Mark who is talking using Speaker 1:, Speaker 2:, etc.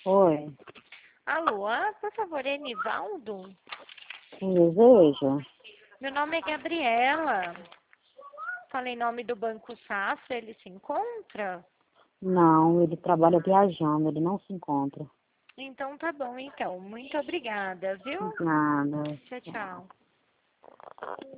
Speaker 1: Oi,
Speaker 2: Alô, por favor, é Nivaldo?
Speaker 1: quem deseja?
Speaker 2: Meu nome é Gabriela. Falei em nome do Banco Safra, ele se encontra?
Speaker 1: Não, ele trabalha viajando, ele não se encontra.
Speaker 2: Então tá bom, então. Muito obrigada, viu?
Speaker 1: Nada.
Speaker 2: Tchau, tchau.